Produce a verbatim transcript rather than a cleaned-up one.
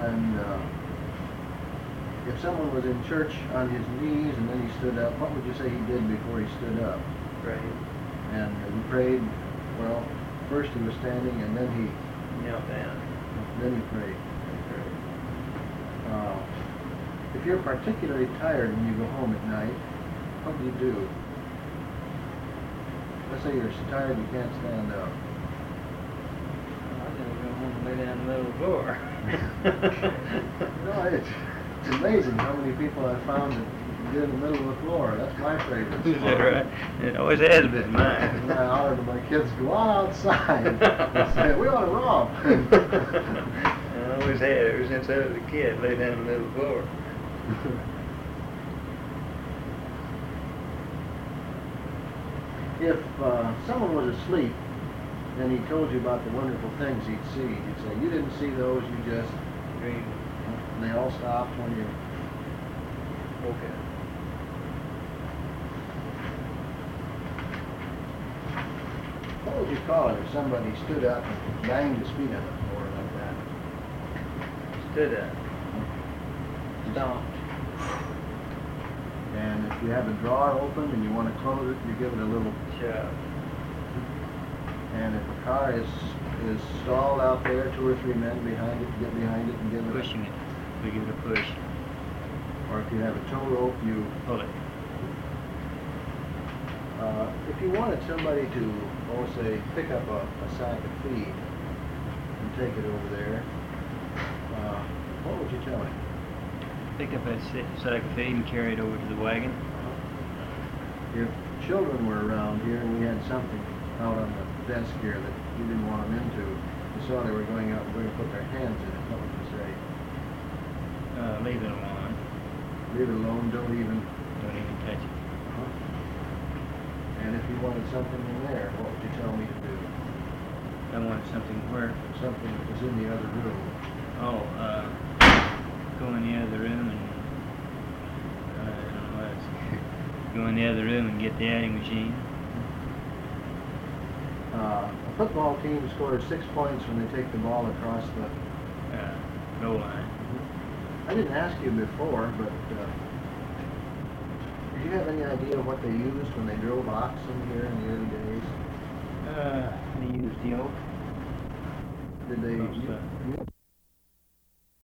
And uh, if someone was in church on his knees and then he stood up, what would you say he did before he stood up? Prayed. And he prayed, well, first he was standing and then he Knelt down. then he prayed. Prayed. Uh, if you're particularly tired when you go home at night, what do you do? Let's say you're so tired you can't stand up. I just go home and lay down in the middle of the floor. No, it's, it's amazing how many people I've found that get in the middle of the floor. That's my favorite Is spot. that right? It always has been mine. And I holler to my kids, go on outside. I say, we want to romp. I always had, ever since I was a kid, lay down in the middle of the floor. If uh, someone was asleep and he told you about the wonderful things he'd see, he'd say, you didn't see those, you just Dream. and they all stopped when you... Okay. What would you call it if somebody stood up and banged his feet on the floor like that? Stood up. Stomped. And if you have a drawer open and you want to close it, you give it a little... Shove. And if a car is is stalled out there, two or three men behind it, get behind it and give it Pushing it. We give it a push. a... Or if you have a tow rope, you... Pull it. Uh, if you wanted somebody to, oh, say, pick up a, a sack of feed and take it over there, uh, what would you tell him? Pick up that sa- sack of feed and carry it over to the wagon. If children were around here and we had something out on the desk here that you didn't want them into, you saw they were going out and going to put their hands in it, what would you say? Uh, leave it alone. Leave it alone, don't even... Don't even touch it. Uh-huh. And if you wanted something in there, what would you tell me to do? I want something where? Something that was in the other room. Oh, uh, go in the other room and, uh, I don't know what else. Go in the other room and get the adding machine. Uh, a football team scores six points when they take the ball across the... Uh, goal line. I didn't ask you before, but uh, did you have any idea what they used when they drove oxen here in the early days? Uh, they used the oak. Did they Most, u- uh,